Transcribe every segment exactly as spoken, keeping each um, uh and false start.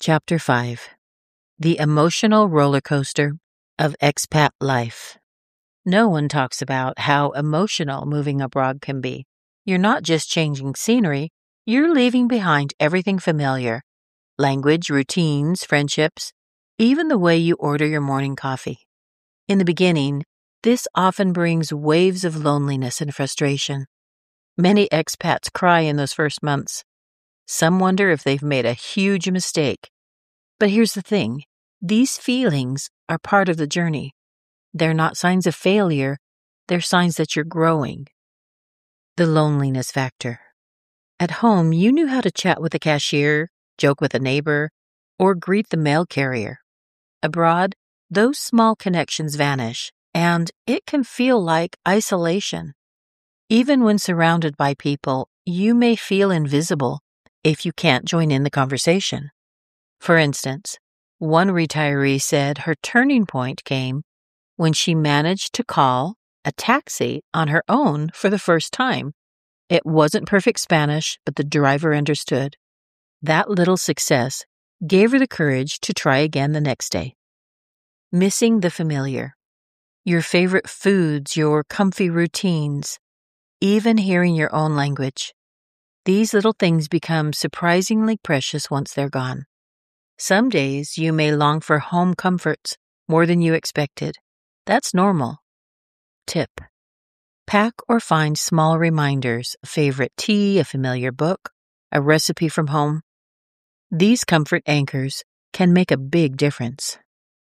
Chapter five. The Emotional Roller Coaster of Expat Life. No one talks about how emotional moving abroad can be. You're not just changing scenery, you're leaving behind everything familiar: language, routines, friendships, even the way you order your morning coffee. In the beginning, this often brings waves of loneliness and frustration. Many expats cry in those first months. Some wonder if they've made a huge mistake. But here's the thing, these feelings are part of the journey. They're not signs of failure, they're signs that you're growing. The loneliness factor. At home, you knew how to chat with the cashier, joke with a neighbor, or greet the mail carrier. Abroad, those small connections vanish, and it can feel like isolation. Even when surrounded by people, you may feel invisible if you can't join in the conversation. For instance, one retiree said her turning point came when she managed to call a taxi on her own for the first time. It wasn't perfect Spanish, but the driver understood. That little success gave her the courage to try again the next day. Missing the familiar. Your favorite foods, your comfy routines, even hearing your own language. These little things become surprisingly precious once they're gone. Some days you may long for home comforts more than you expected. That's normal. Tip: pack or find small reminders, a favorite tea, a familiar book, a recipe from home. These comfort anchors can make a big difference.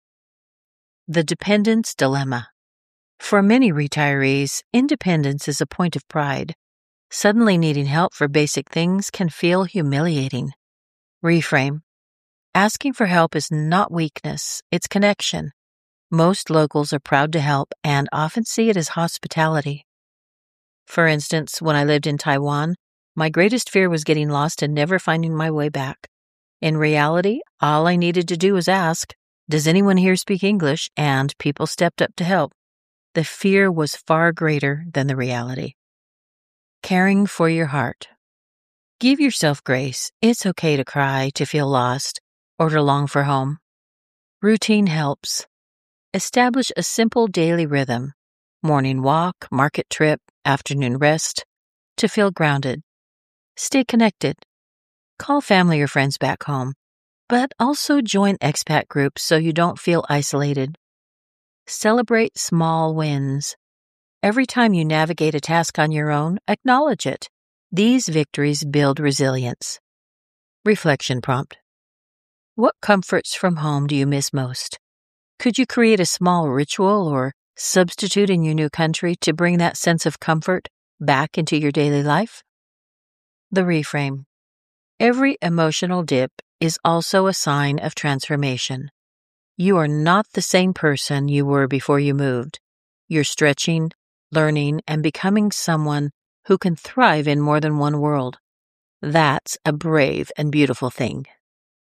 The dependence dilemma. For many retirees, independence is a point of pride. Suddenly needing help for basic things can feel humiliating. Reframe. Asking for help is not weakness, it's connection. Most locals are proud to help and often see it as hospitality. For instance, when I lived in Taiwan, my greatest fear was getting lost and never finding my way back. In reality, all I needed to do was ask, "Does anyone here speak English?" and people stepped up to help. The fear was far greater than the reality. Caring for your heart. Give yourself grace. It's okay to cry, to feel lost, or to long for home. Routine helps. Establish a simple daily rhythm: morning walk, market trip, afternoon rest, to feel grounded. Stay connected. Call family or friends back home, but also join expat groups so you don't feel isolated. Celebrate small wins. Every time you navigate a task on your own, acknowledge it. These victories build resilience. Reflection prompt. What comforts from home do you miss most? Could you create a small ritual or substitute in your new country to bring that sense of comfort back into your daily life? The reframe. Every emotional dip is also a sign of transformation. You are not the same person you were before you moved. You're stretching, learning, and becoming someone who can thrive in more than one world. That's a brave and beautiful thing.